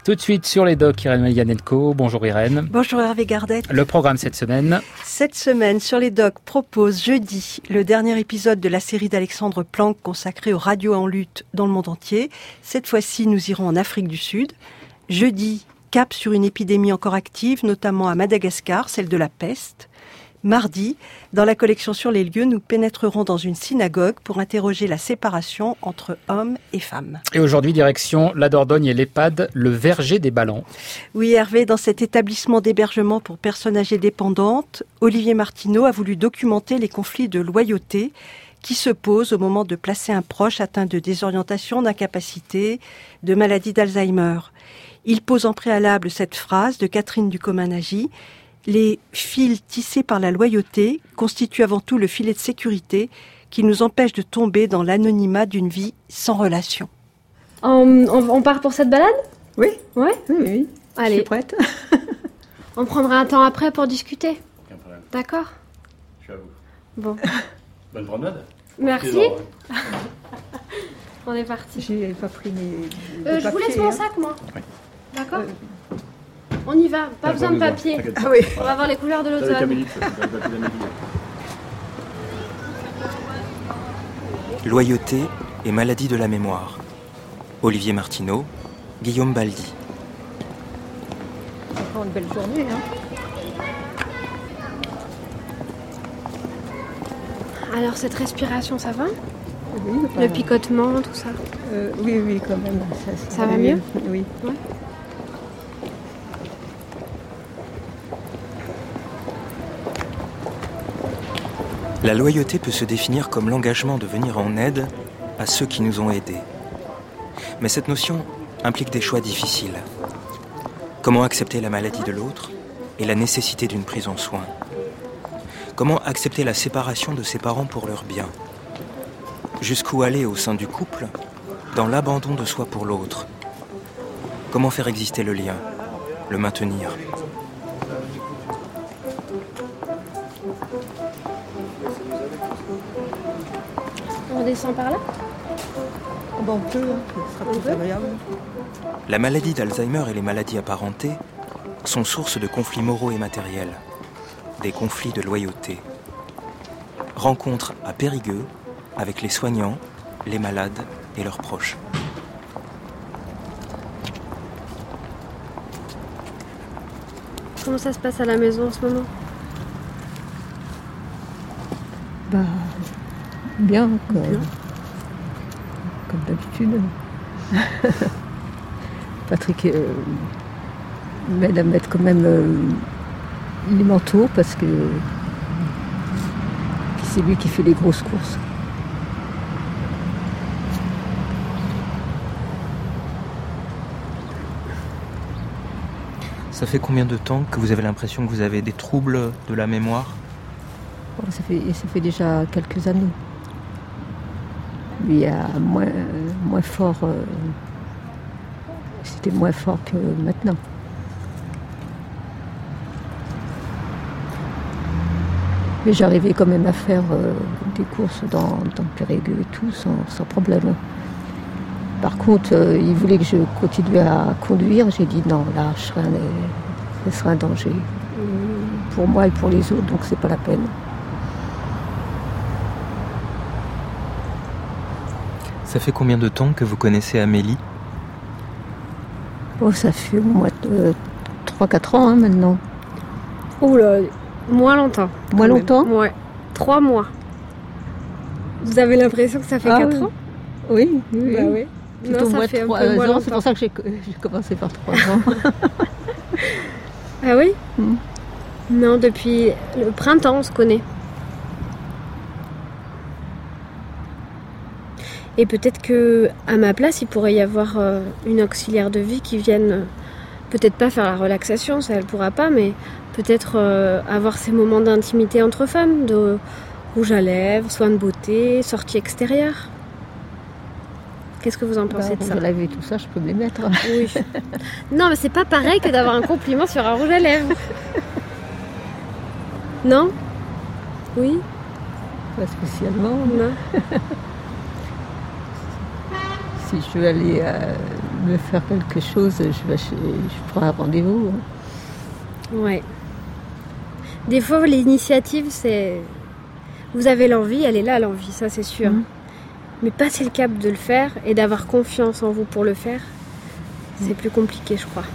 Tout de suite sur les docs, Irène Melganelko. Bonjour Irène. Bonjour Hervé Gardette. Le programme cette semaine. Cette semaine, sur les docs, propose jeudi le dernier épisode de la série d'Alexandre Planck consacrée aux radios en lutte dans le monde entier. Cette fois-ci, nous irons en Afrique du Sud. Jeudi, cap sur une épidémie encore active, notamment à Madagascar, celle de la peste. Mardi, dans la collection Sur les lieux, nous pénétrerons dans une synagogue pour interroger la séparation entre hommes et femmes. Et aujourd'hui, direction la Dordogne et l'EHPAD, le Verger des Ballons. Oui, Hervé, dans cet établissement d'hébergement pour personnes âgées dépendantes, Olivier Martineau a voulu documenter les conflits de loyauté qui se posent au moment de placer un proche atteint de désorientation, d'incapacité, de maladie d'Alzheimer. Il pose en préalable cette phrase de Catherine Ducommun-Nagy: les fils tissés par la loyauté constituent avant tout le filet de sécurité qui nous empêche de tomber dans l'anonymat d'une vie sans relation. On part pour cette balade ? Oui. Ouais ? Oui. Allez. Je suis prête. On prendra un temps après pour discuter. Aucun problème. D'accord ? Je suis à vous. Bon. Bonne promenade. Merci. On est parti. J'ai pas pris mes Je vous laisse mon sac, moi. Oui. D'accord ? On y va. Pas besoin de papier. Ah oui. On va voir les couleurs de Avec l'automne. Amélie, ça, c'est pas le papier d'Amélie. Loyauté et maladie de la mémoire. Olivier Martineau, Guillaume Baldi. Encore une belle journée, hein. Alors, cette respiration, ça va ? Oui, Le picotement, tout ça. oui, quand même. Ça va mieux ? Oui. Ouais. La loyauté peut se définir comme l'engagement de venir en aide à ceux qui nous ont aidés. Mais cette notion implique des choix difficiles. Comment accepter la maladie de l'autre et la nécessité d'une prise en soin ? Comment accepter la séparation de ses parents pour leur bien ? Jusqu'où aller au sein du couple, dans l'abandon de soi pour l'autre ? Comment faire exister le lien, le maintenir ? On descend par là ? On peut, hein. Ce sera plus agréable. La maladie d'Alzheimer et les maladies apparentées sont source de conflits moraux et matériels, des conflits de loyauté. Rencontre à Périgueux avec les soignants, les malades et leurs proches. Comment ça se passe à la maison en ce moment ? Bien, comme d'habitude. Patrick m'aide à mettre quand même les manteaux parce que c'est lui qui fait les grosses courses. Ça fait combien de temps que vous avez l'impression que vous avez des troubles de la mémoire ? Ça fait déjà quelques années. Lui a moins fort. C'était moins fort que maintenant. Mais j'arrivais quand même à faire des courses dans Périgueux et tout sans problème. Par contre, il voulait que je continue à conduire. J'ai dit non, là, ce serait un danger. Pour moi et pour les autres, donc c'est pas la peine. Ça fait combien de temps que vous connaissez Amélie ? Oh, ça fait au moins 3-4 ans maintenant. Oula, moins longtemps. Moins longtemps ? Ouais, 3 mois. Vous avez l'impression que ça fait 4 ans ? Oui. Bah oui. Plutôt Non, ça moins fait 3 un peu moins ans, longtemps. c'est pour ça que j'ai commencé par 3 ans. Ah oui ? Non, depuis le printemps, on se connaît. Et peut-être que à ma place, il pourrait y avoir une auxiliaire de vie qui vienne, peut-être pas faire la relaxation, ça elle pourra pas, mais peut-être avoir ces moments d'intimité entre femmes, de rouge à lèvres, soins de beauté, sortie extérieure. Qu'est-ce que vous en pensez de ça ? Rouge à lèvres et tout ça, je peux me les mettre. Oui. Non, mais c'est pas pareil que d'avoir un compliment sur un rouge à lèvres. Non ? Oui ? Pas spécialement. Non. Si je veux aller me faire quelque chose, je prends un rendez-vous. Ouais. Des fois, l'initiative, c'est... Vous avez l'envie, elle est là, l'envie, ça c'est sûr. Mais passer le cap de le faire et d'avoir confiance en vous pour le faire, c'est plus compliqué, je crois.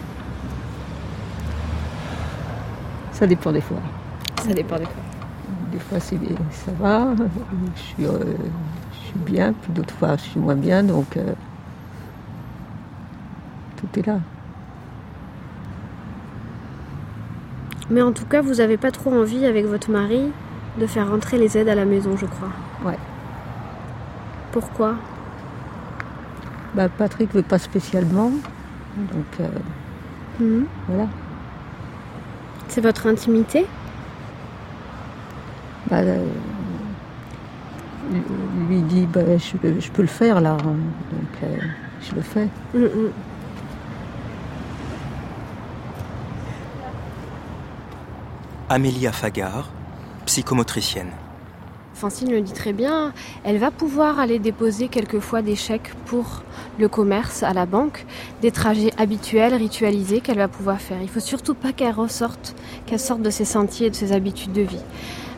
Ça dépend des fois. Ça dépend des fois. Des fois, ça va, je suis bien, puis d'autres fois, je suis moins bien, donc tout est là. Mais en tout cas, vous n'avez pas trop envie, avec votre mari, de faire rentrer les aides à la maison, je crois. Ouais. Pourquoi ? Patrick veut pas spécialement, donc voilà. C'est votre intimité ? Lui dit je peux le faire là, donc je le fais. Amélia Fagard, psychomotricienne. Francine le dit très bien, elle va pouvoir aller déposer quelquefois des chèques pour le commerce à la banque, des trajets habituels, ritualisés qu'elle va pouvoir faire. Il ne faut surtout pas qu'elle sorte de ses sentiers et de ses habitudes de vie.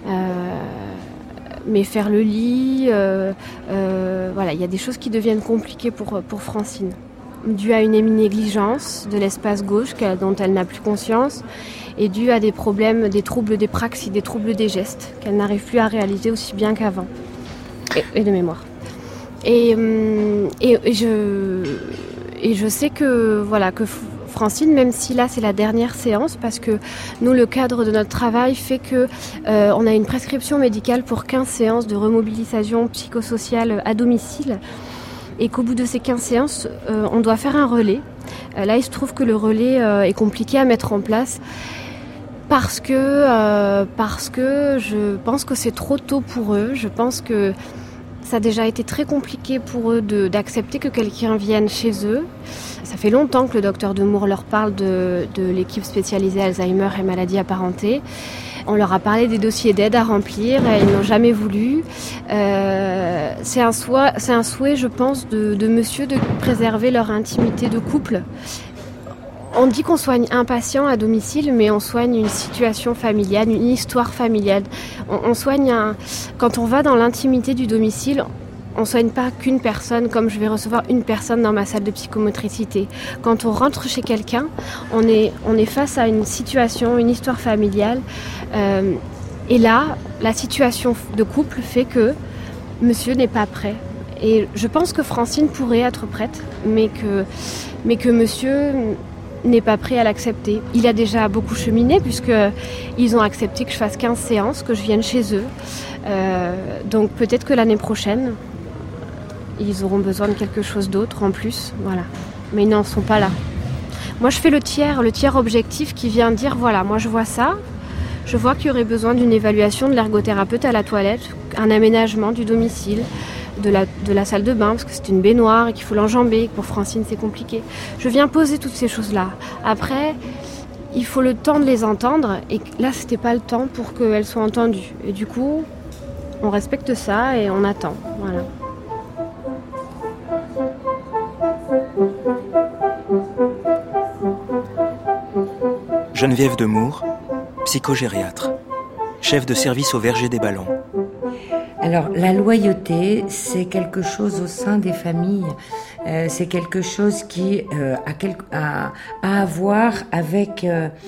Mais faire le lit, voilà, il y a des choses qui deviennent compliquées pour Francine, dû à une négligence de l'espace gauche dont elle n'a plus conscience, et dû à des problèmes, des troubles des praxis, des troubles des gestes, qu'elle n'arrive plus à réaliser aussi bien qu'avant, et de mémoire. Et je sais que, voilà, que Francine, même si là c'est la dernière séance, parce que nous, le cadre de notre travail fait que on a une prescription médicale pour 15 séances de remobilisation psychosociale à domicile, et qu'au bout de ces 15 séances, on doit faire un relais. Là, il se trouve que le relais est compliqué à mettre en place, parce que je pense que c'est trop tôt pour eux. Je pense que ça a déjà été très compliqué pour eux d'accepter que quelqu'un vienne chez eux. Ça fait longtemps que le docteur Demour leur parle de l'équipe spécialisée Alzheimer et maladies apparentées. On leur a parlé des dossiers d'aide à remplir et ils n'ont jamais voulu. C'est un souhait, je pense, de monsieur de préserver leur intimité de couple. On dit qu'on soigne un patient à domicile, mais on soigne une situation familiale, une histoire familiale. On soigne quand on va dans l'intimité du domicile, on ne soigne pas qu'une personne, comme je vais recevoir une personne dans ma salle de psychomotricité. Quand on rentre chez quelqu'un, on est face à une situation, une histoire familiale. Et là, la situation de couple fait que monsieur n'est pas prêt. Et je pense que Francine pourrait être prête, mais que monsieur n'est pas prêt à l'accepter. Il a déjà beaucoup cheminé, puisqu'ils ont accepté que je fasse 15 séances, que je vienne chez eux. Donc peut-être que l'année prochaine, ils auront besoin de quelque chose d'autre en plus. Voilà. Mais ils n'en sont pas là. Moi, je fais le tiers objectif qui vient dire, voilà, moi je vois ça. Je vois qu'il y aurait besoin d'une évaluation de l'ergothérapeute à la toilette, un aménagement du domicile, de la salle de bain, parce que c'est une baignoire et qu'il faut l'enjamber, et que pour Francine c'est compliqué. Je viens poser toutes ces choses-là. Après, il faut le temps de les entendre, et là c'était pas le temps pour qu'elles soient entendues. Et du coup, on respecte ça et on attend. Voilà. Geneviève Demour, psychogériatre, chef de service au Verger des Ballons. Alors, la loyauté, c'est quelque chose au sein des familles. C'est quelque chose qui a à voir avec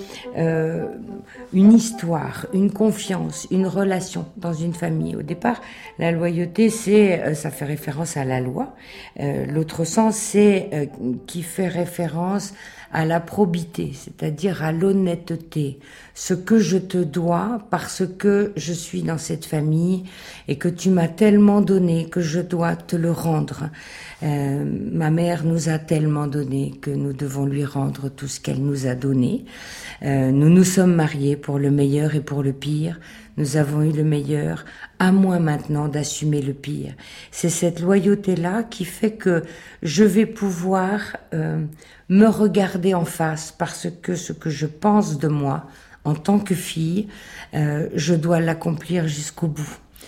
une histoire, une confiance, une relation dans une famille. Au départ, la loyauté, ça fait référence à la loi. L'autre sens, c'est qui fait référence à la probité, c'est-à-dire à l'honnêteté, ce que je te dois parce que je suis dans cette famille et que tu m'as tellement donné que je dois te le rendre. Ma mère nous a tellement donné que nous devons lui rendre tout ce qu'elle nous a donné. Nous nous sommes mariés pour le meilleur et pour le pire. Nous avons eu le meilleur, à moi maintenant d'assumer le pire. C'est cette loyauté-là qui fait que je vais pouvoir me regarder en face parce que ce que je pense de moi en tant que fille, je dois l'accomplir jusqu'au bout.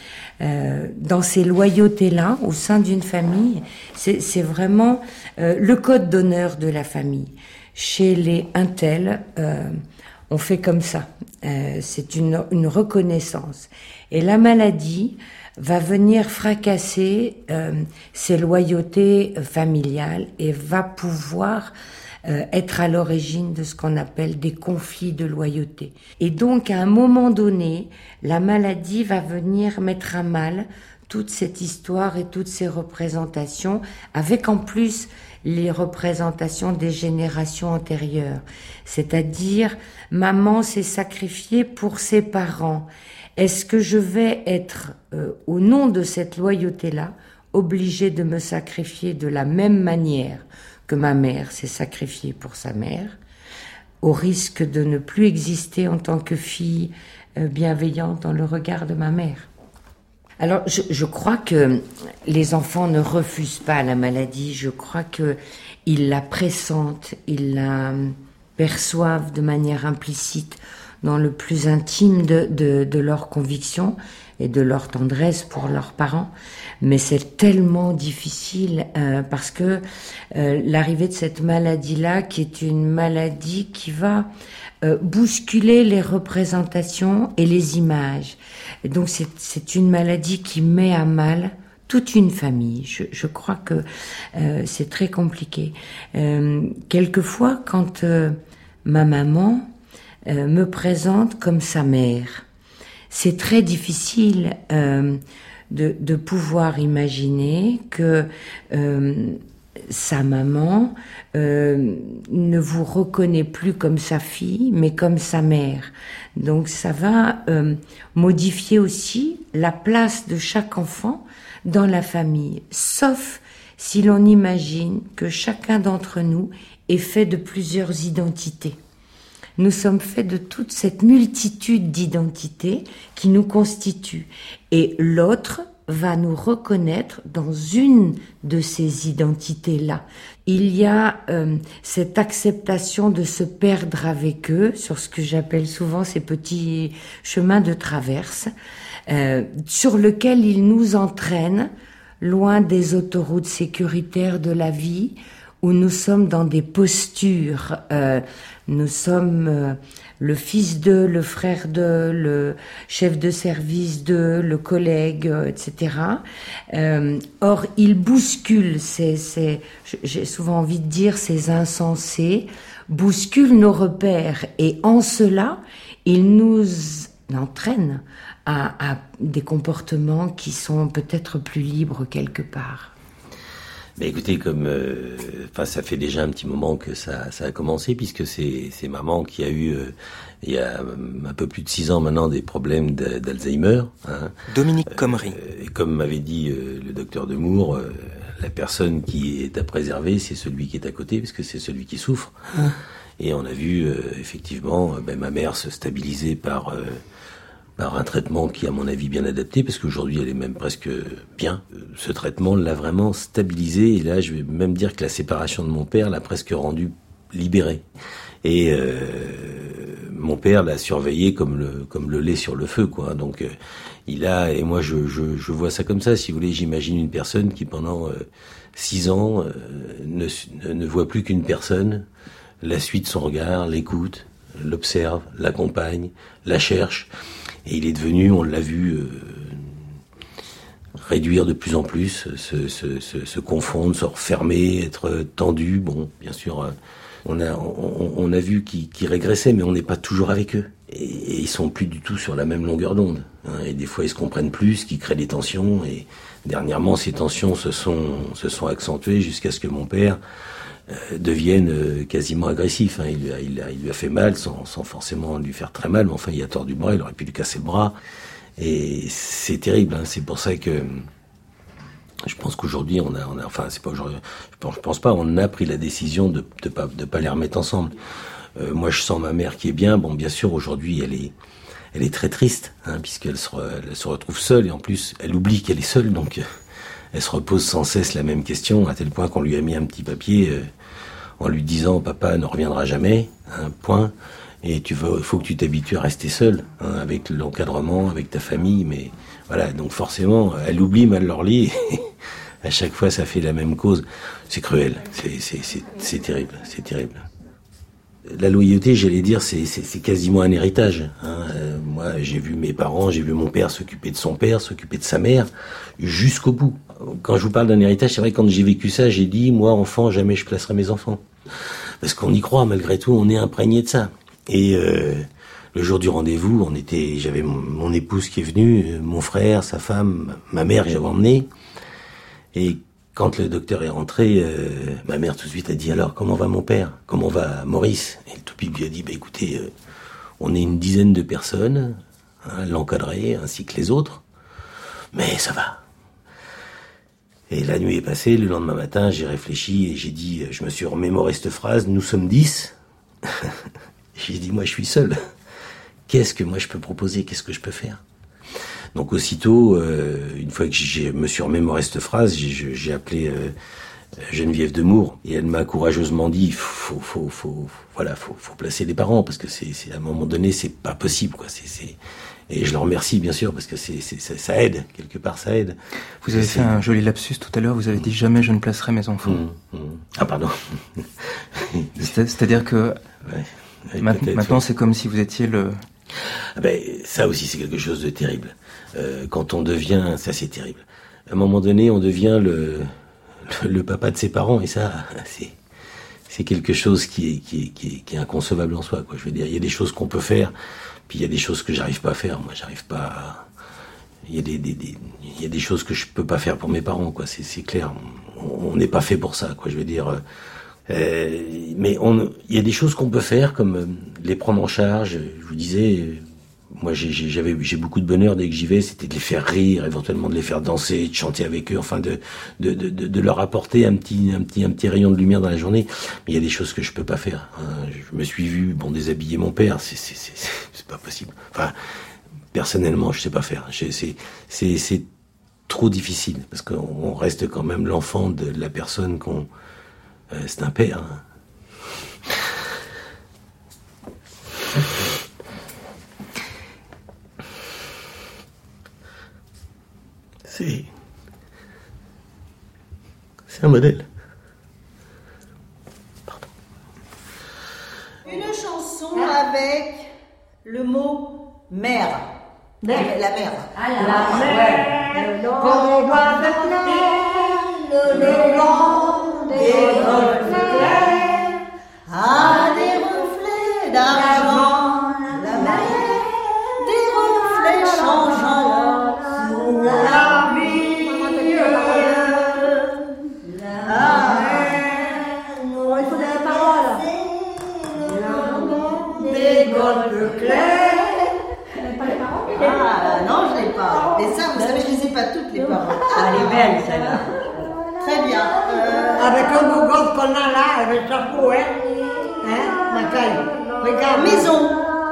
dans ces loyautés-là, au sein d'une famille, c'est vraiment le code d'honneur de la famille. Chez les Intel, on fait comme ça. C'est une reconnaissance. Et la maladie va venir fracasser ces loyautés familiales et va pouvoir être à l'origine de ce qu'on appelle des conflits de loyauté. Et donc, à un moment donné, la maladie va venir mettre à mal toute cette histoire et toutes ces représentations, avec en plus les représentations des générations antérieures. C'est-à-dire, maman s'est sacrifiée pour ses parents. Est-ce que je vais être, au nom de cette loyauté-là, obligée de me sacrifier de la même manière que ma mère s'est sacrifiée pour sa mère, au risque de ne plus exister en tant que fille bienveillante dans le regard de ma mère? Alors, je crois que les enfants ne refusent pas la maladie. Je crois qu'ils la pressentent, ils la perçoivent de manière implicite dans le plus intime de leurs convictions et de leur tendresse pour leurs parents. Mais c'est tellement difficile parce que l'arrivée de cette maladie-là, qui est une maladie qui va bousculer les représentations et les images. Et donc c'est une maladie qui met à mal toute une famille. Je crois que c'est très compliqué. Quelquefois, quand ma maman me présente comme sa mère, c'est très difficile de pouvoir imaginer que sa maman ne vous reconnaît plus comme sa fille, mais comme sa mère. Donc ça va modifier aussi la place de chaque enfant dans la famille, sauf si l'on imagine que chacun d'entre nous est fait de plusieurs identités. Nous sommes faits de toute cette multitude d'identités qui nous constituent. Et l'autre va nous reconnaître dans une de ces identités-là. Il y a cette acceptation de se perdre avec eux sur ce que j'appelle souvent ces petits chemins de traverse, sur lesquels ils nous entraînent loin des autoroutes sécuritaires de la vie, où nous sommes dans des postures. Nous sommes le fils de, le frère de, le chef de service de, le collègue, etc. Or, ils bousculent j'ai souvent envie de dire, ces insensés, bousculent nos repères. Et en cela, ils nous entraînent à des comportements qui sont peut-être plus libres quelque part. Mais écoutez, ça fait déjà un petit moment que ça a commencé, puisque c'est maman qui a eu, il y a un peu plus de 6 ans maintenant, des problèmes d'Alzheimer. Hein. Dominique Comrie. Et comme m'avait dit le docteur Demour, la personne qui est à préserver, c'est celui qui est à côté, parce que c'est celui qui souffre. Et on a vu effectivement ma mère se stabiliser par un traitement qui est à mon avis bien adapté, parce qu'aujourd'hui elle est même presque bien. Ce traitement l'a vraiment stabilisée, et là je vais même dire que la séparation de mon père l'a presque rendu libéré. Et mon père l'a surveillé comme le lait sur le feu, quoi. Donc et moi je vois ça comme ça, si vous voulez. J'imagine une personne qui pendant 6 ans ne voit plus qu'une personne, la suit de son regard, l'écoute, l'observe, l'accompagne, la cherche. Et il est devenu, on l'a vu, réduire de plus en plus, se confondre, se refermer, être tendu. Bon, bien sûr, on a vu qu'ils régressaient, mais on n'est pas toujours avec eux. Et ils sont plus du tout sur la même longueur d'onde. Hein, et des fois, ils se comprennent plus, ce qui crée des tensions. Et dernièrement, ces tensions se sont accentuées jusqu'à ce que mon père devienne quasiment agressif. Hein. Il lui a fait mal sans forcément lui faire très mal, mais enfin il a tordu le bras, il aurait pu lui casser le bras, et c'est terrible. Hein. C'est pour ça que je pense qu'aujourd'hui je pense pas, on a pris la décision de pas les remettre ensemble. Moi je sens ma mère qui est bien. Bon, bien sûr aujourd'hui elle est très triste, hein, puisqu'elle se retrouve seule, et en plus elle oublie qu'elle est seule, donc elle se repose sans cesse la même question, à tel point qu'on lui a mis un petit papier en lui disant « Papa ne reviendra jamais, hein, point, et il faut que tu t'habitues à rester seul, hein, avec l'encadrement, avec ta famille, mais Voilà, donc forcément, elle oublie mal leur lit. À chaque fois, ça fait la même cause. C'est cruel, c'est terrible, c'est terrible. La loyauté, j'allais dire, c'est quasiment un héritage. Hein. Moi, j'ai vu mes parents, j'ai vu mon père s'occuper de son père, s'occuper de sa mère, jusqu'au bout. Quand je vous parle d'un héritage, c'est vrai que quand j'ai vécu ça, j'ai dit, moi, enfant, jamais je placerai mes enfants. Parce qu'on y croit, malgré tout, on est imprégné de ça. Et le jour du rendez-vous, j'avais mon épouse qui est venue, mon frère, sa femme, ma mère que j'avais emmenée. Et quand le docteur est rentré, ma mère tout de suite a dit, alors, comment va mon père? Comment va Maurice? Et le toupie lui a dit, écoutez, on est une dizaine de personnes, hein, l'encadré ainsi que les autres, mais ça va. Et la nuit est passée, le lendemain matin, j'ai réfléchi et j'ai dit, je me suis remémoré cette phrase, nous sommes 10. J'ai dit, moi je suis seul. Qu'est-ce que moi je peux proposer? Qu'est-ce que je peux faire? Donc aussitôt, une fois que je me suis remémoré cette phrase, j'ai appelé Geneviève Demour et elle m'a courageusement dit, faut placer les parents parce que c'est à un moment donné c'est pas possible quoi. Et je leur remercie bien sûr parce que ça aide quelque part, ça aide. Vous avez fait un joli lapsus tout à l'heure. Vous avez dit jamais je ne placerai mes enfants. Ah pardon. C'est-à-dire que maintenant c'est comme si vous étiez le. Ah ben, ça aussi c'est quelque chose de terrible. Quand on devient, ça c'est terrible. À un moment donné, on devient le papa de ses parents et ça, c'est quelque chose qui est inconcevable en soi. Quoi. Je veux dire, il y a des choses qu'on peut faire, puis il y a des choses que j'arrive pas à faire. Moi, j'arrive pas. Il y a des choses que je peux pas faire pour mes parents. Quoi. C'est clair. On n'est pas fait pour ça. Quoi. Je veux dire. Mais il y a des choses qu'on peut faire, comme les prendre en charge. Je vous disais, moi j'ai beaucoup de bonheur dès que j'y vais, c'était de les faire rire, éventuellement de les faire danser, de chanter avec eux, enfin de leur apporter un petit rayon de lumière dans la journée. Mais il y a des choses que je peux pas faire. Hein. Je me suis vu déshabiller mon père, c'est pas possible. Enfin, personnellement, je sais pas faire. C'est trop difficile parce qu'on reste quand même l'enfant de la personne qu'on. C'est un père. Hein. C'est un modèle. Pardon. Une chanson avec le mot mère. La mer. Ah, la mer. Le long des reflets, des reflets d'argent, la mer, des reflets changeants sous la vie. La mer, il faut des paroles. Des golfes clairs. Ah non, je ne l'ai pas. Mais ça, vous savez, je ne les ai pas toutes les paroles. Elle est belle celle-là. Très bien. Avec le beau golf qu'on a là, avec le chapeau, hein, Macaille. Regarde. Maison.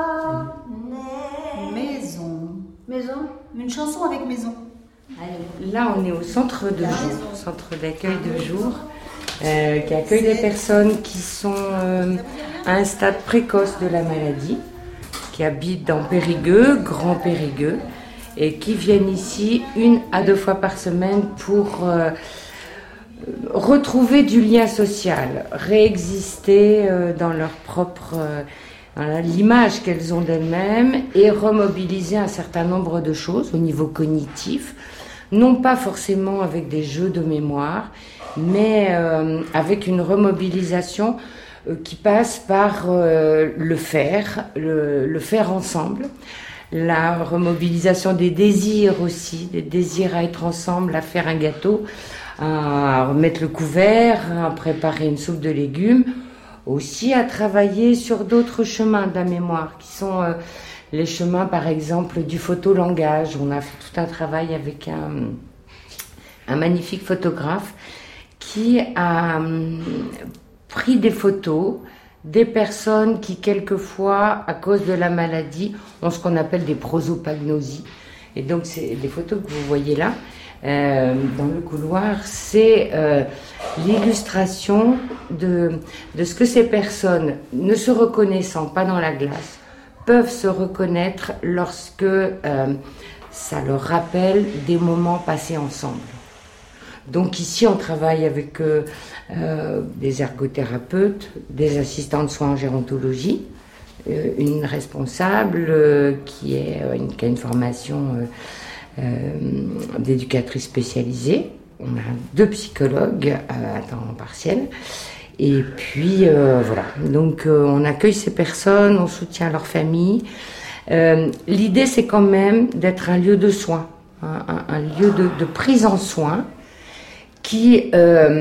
Maison. Une chanson avec maison. Là, on est au centre de jour, centre d'accueil de jour, qui accueille des personnes qui sont à un stade précoce de la maladie, qui habitent dans Périgueux, Grand Périgueux, et qui viennent ici 1 à 2 fois par semaine pour retrouver du lien social, réexister dans leur propre, dans l'image qu'elles ont d'elles-mêmes et remobiliser un certain nombre de choses au niveau cognitif, non pas forcément avec des jeux de mémoire, mais avec une remobilisation qui passe par le faire ensemble, la remobilisation des désirs aussi, des désirs à être ensemble, à faire un gâteau, à remettre le couvert, à préparer une soupe de légumes, aussi à travailler sur d'autres chemins de la mémoire, qui sont les chemins par exemple du photolangage. On a fait tout un travail avec un magnifique photographe qui a pris des photos des personnes qui quelquefois, à cause de la maladie, ont ce qu'on appelle des prosopagnosies. Et donc c'est les photos que vous voyez là, dans le couloir, c'est l'illustration de ce que ces personnes, ne se reconnaissant pas dans la glace, peuvent se reconnaître lorsque ça leur rappelle des moments passés ensemble. Donc ici, on travaille avec des ergothérapeutes, des assistants de soins en gérontologie, une responsable qui a une formation d'éducatrice spécialisée. On a 2 psychologues à temps partiel. Et puis voilà, donc on accueille ces personnes, on soutient leur famille. L'idée, c'est quand même d'être un lieu de soins, un lieu de prise en soins qui,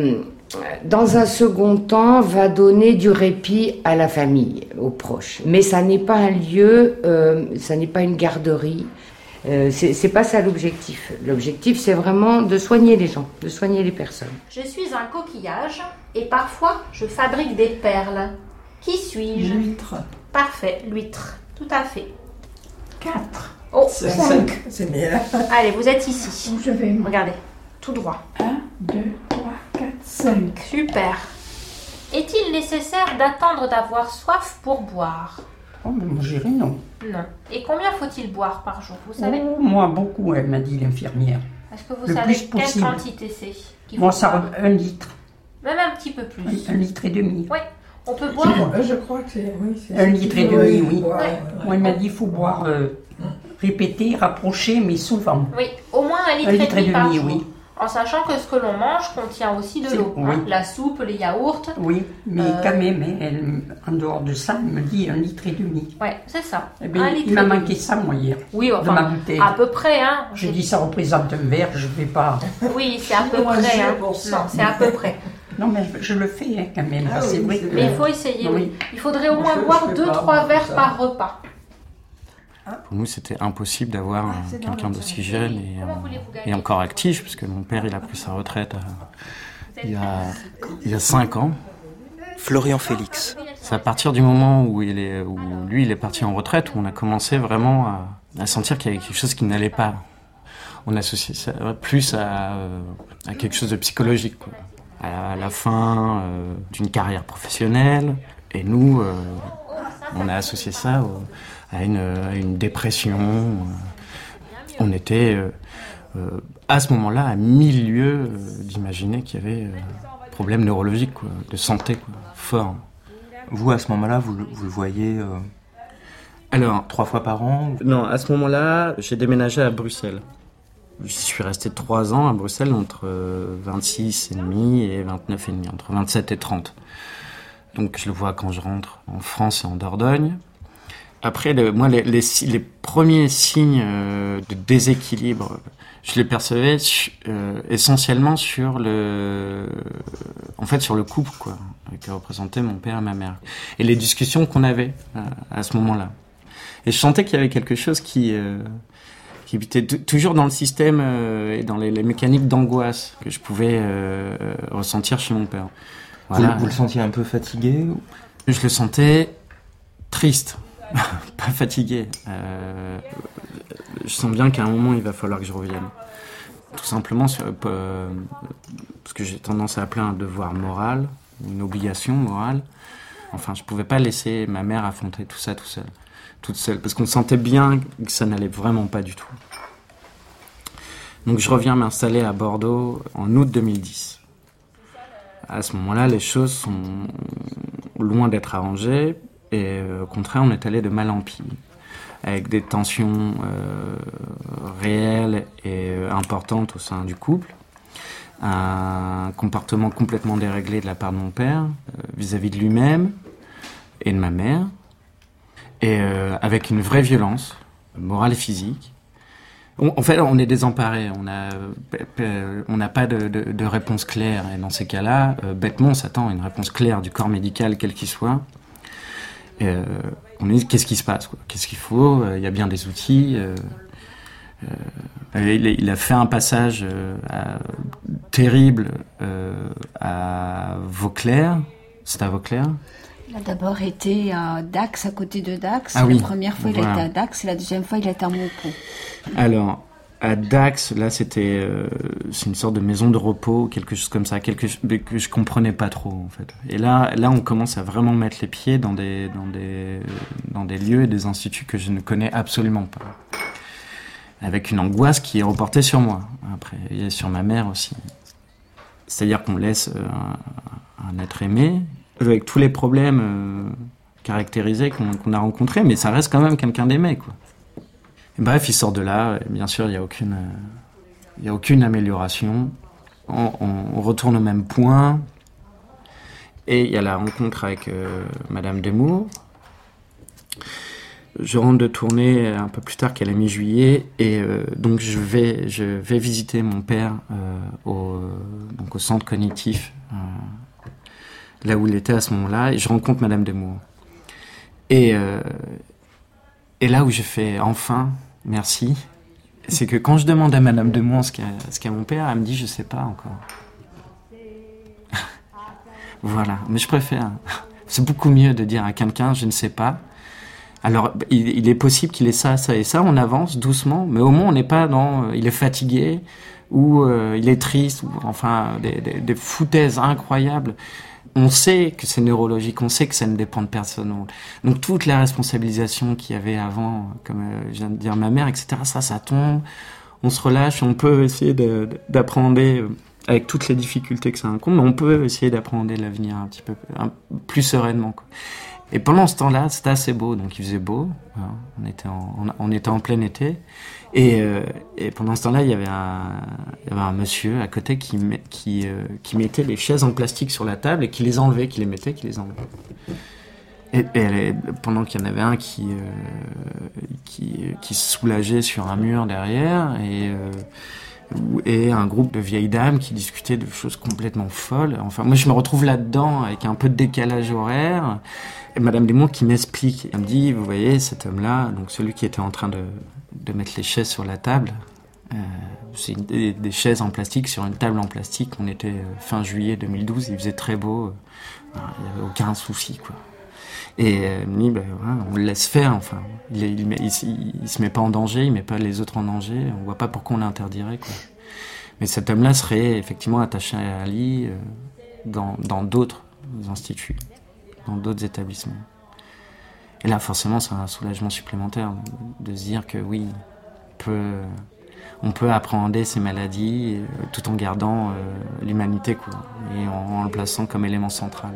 dans un second temps, va donner du répit à la famille, aux proches. Mais ça n'est pas un lieu, ça n'est pas une garderie. C'est pas ça l'objectif. L'objectif, c'est vraiment de soigner les gens, de soigner les personnes. Je suis un coquillage et parfois je fabrique des perles. Qui suis-je? L'huître. Parfait, l'huître. Tout à fait. 4. Oh, 5. C'est bien. Allez, vous êtes ici. Je vais. Regardez, tout droit. 1, 2, 3, 4, 5. Super. Est-il nécessaire d'attendre d'avoir soif pour boire? Oh, mais moi, j'irai non. Non. Et combien faut-il boire par jour, vous savez? Oh, moi, beaucoup, elle m'a dit l'infirmière. Est-ce que vous Le savez plus quelle possible. quantité c'est qu'il Moi, faut ça boire? 1 litre. Même un petit peu plus. 1,5 litre. Oui, on peut boire. Je crois que c'est... Oui, c'est 1,5 litre, oui. Ouais. Moi, elle m'a dit qu'il faut boire, répéter, rapprocher, mais souvent. Oui, au moins 1,5 litre 1,5 litre par jour. oui. En sachant que ce que l'on mange contient aussi de C'est- l'eau. oui. La soupe, les yaourts. Oui, mais quand même, elle, en dehors de ça, elle me dit 1,5 litre. Ouais, c'est ça. Eh bien, 1 litre il m'a et demi. manqué ça, moi, hier. Oui, de enfin, ma bouteille. à peu près, hein. J'ai dit, ça représente un verre, je ne vais pas. Oui, c'est à peu Moi, près. j'ai Hein. pour ça. Non, c'est à peu près. Non, mais je le fais hein, quand même. Ah c'est oui, vrai. c'est que- Mais il faut essayer, Oui. oui. Il faudrait au Moi, moins je boire fais 2-3 pas verres ça. par repas. Pour nous, c'était impossible d'avoir quelqu'un d'aussi jeune Comment voulez-vous gagner et encore actif, puisque mon père, il a pris sa retraite il y a 5 ans. Florian Félix. C'est à partir du moment où lui, il est parti en retraite, où on a commencé vraiment à sentir qu'il y avait quelque chose qui n'allait pas. On associait ça plus à quelque chose de psychologique, quoi. À la fin d'une carrière professionnelle. Et nous, on a associé ça à une dépression. On était à ce moment-là à 1000 lieues d'imaginer qu'il y avait problème neurologique, quoi, de santé, quoi, fort. Vous, à ce moment-là, vous le voyez Alors, 3 fois par an? non, à ce moment-là, j'ai déménagé à Bruxelles. Je suis resté 3 ans à Bruxelles, entre 26 et demi et 29 et demi, entre 27 et 30. Donc je le vois quand je rentre en France et en Dordogne. Après, moi, les premiers signes de déséquilibre, je les percevais essentiellement sur le couple, quoi, que représentaient mon père et ma mère, et les discussions qu'on avait à ce moment-là. Et je sentais qu'il y avait quelque chose qui était toujours dans le système et dans les mécaniques d'angoisse que je pouvais ressentir chez mon père. Voilà. Vous le sentiez un peu fatigué ou... Je le sentais triste, pas fatigué. Je sens bien qu'à un moment, il va falloir que je revienne. Tout simplement parce que j'ai tendance à appeler un devoir moral, une obligation morale. Enfin, je pouvais pas laisser ma mère affronter tout ça toute seule, parce qu'on sentait bien que ça n'allait vraiment pas du tout. Donc je reviens m'installer à Bordeaux en août 2010. À ce moment-là, les choses sont loin d'être arrangées, et au contraire, on est allé de mal en pis, avec des tensions réelles et importantes au sein du couple, un comportement complètement déréglé de la part de mon père vis-à-vis de lui-même et de ma mère, et avec une vraie violence morale et physique. En fait, on est désemparés, on n'a pas de réponse claire, et dans ces cas-là, bêtement, on s'attend à une réponse claire du corps médical, quel qu'il soit. On dit, qu'est-ce qui se passe, quoi? Qu'est-ce qu'il faut? Il y a bien des outils. Il a fait un passage terrible à Vauclair. C'était à Vauclair. Il a d'abord été à Dax, à côté de Dax. Ah oui, La première fois, il a été à Dax, et la deuxième fois, il a été à Montpont. Alors, à Dax, là, c'est une sorte de maison de repos, quelque chose comme ça, que je comprenais pas trop, en fait. Et là, on commence à vraiment mettre les pieds dans des lieux et des instituts que je ne connais absolument pas. avec une angoisse qui est reportée sur moi, après, et sur ma mère aussi. C'est-à-dire qu'on laisse un être aimé, avec tous les problèmes caractérisés qu'on a rencontrés, mais ça reste quand même quelqu'un d'aimé, quoi. Et bref, il sort de là, et bien sûr, il n'y a aucune amélioration. On retourne au même point, et il y a la rencontre avec Madame Demour. Je rentre de tournée un peu plus tard qu'à la mi-juillet, et donc je vais visiter mon père au centre cognitif, là où il était à ce moment-là, et je rencontre Madame Demour. Et là où je fais enfin merci, c'est que quand je demande à Madame Demour ce qu'est mon père, elle me dit je sais pas encore. Voilà, mais je préfère. C'est beaucoup mieux de dire à quelqu'un je ne sais pas. Alors, il est possible qu'il ait ça, ça et ça, on avance doucement, mais au moins on n'est pas dans il est fatigué, ou il est triste, ou enfin des foutaises incroyables. On sait que c'est neurologique, on sait que ça ne dépend de personne. Donc toute la responsabilisation qu'il y avait avant, comme je viens de dire ma mère, etc., ça tombe, on se relâche, on peut essayer d'appréhender, avec toutes les difficultés que ça incombe, mais on peut essayer d'appréhender l'avenir un petit peu plus sereinement, quoi. Et pendant ce temps-là, c'était assez beau, donc il faisait beau, hein, on était en plein été, et pendant ce temps-là, il y avait un monsieur à côté qui mettait les chaises en plastique sur la table et qui les enlevait, qui les mettait, qui les enlevait. Et pendant qu'il y en avait un qui se soulageait sur un mur derrière, et un groupe de vieilles dames qui discutaient de choses complètement folles. Enfin, moi, je me retrouve là-dedans avec un peu de décalage horaire. Et Madame Demour qui m'explique, elle me dit, vous voyez, cet homme-là, donc celui qui était en train de mettre les chaises sur la table, c'est des chaises en plastique sur une table en plastique. On était fin juillet 2012, il faisait très beau, il n'y avait aucun souci, quoi. Et elle me dit, on le laisse faire, enfin. Il se met pas en danger, il met pas les autres en danger, on voit pas pourquoi on l'interdirait, quoi. Mais cet homme-là serait effectivement attaché à un lit dans d'autres instituts, dans d'autres établissements. Et là, forcément, c'est un soulagement supplémentaire de se dire que oui, on peut appréhender ces maladies tout en gardant l'humanité, quoi, et en le plaçant comme élément central.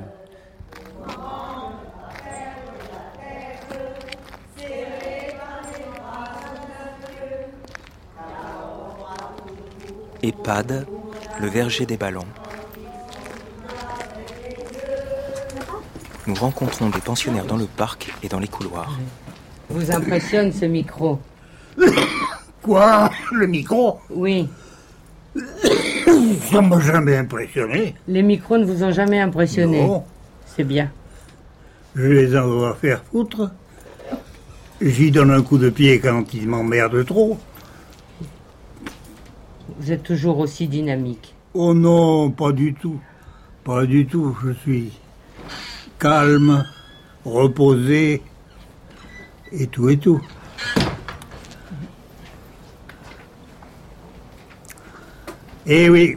EHPAD, le verger des ballons. Nous rencontrons des pensionnaires dans le parc et dans les couloirs. Vous impressionne ce micro? Quoi? Le micro? Oui. Ça m'a jamais impressionné. Les micros ne vous ont jamais impressionné? Non. C'est bien. Je les envoie faire foutre. J'y donne un coup de pied quand ils m'emmerdent trop. Vous êtes toujours aussi dynamique. Oh non, pas du tout. Pas du tout. Je suis calme, reposé, et tout et tout. Eh oui.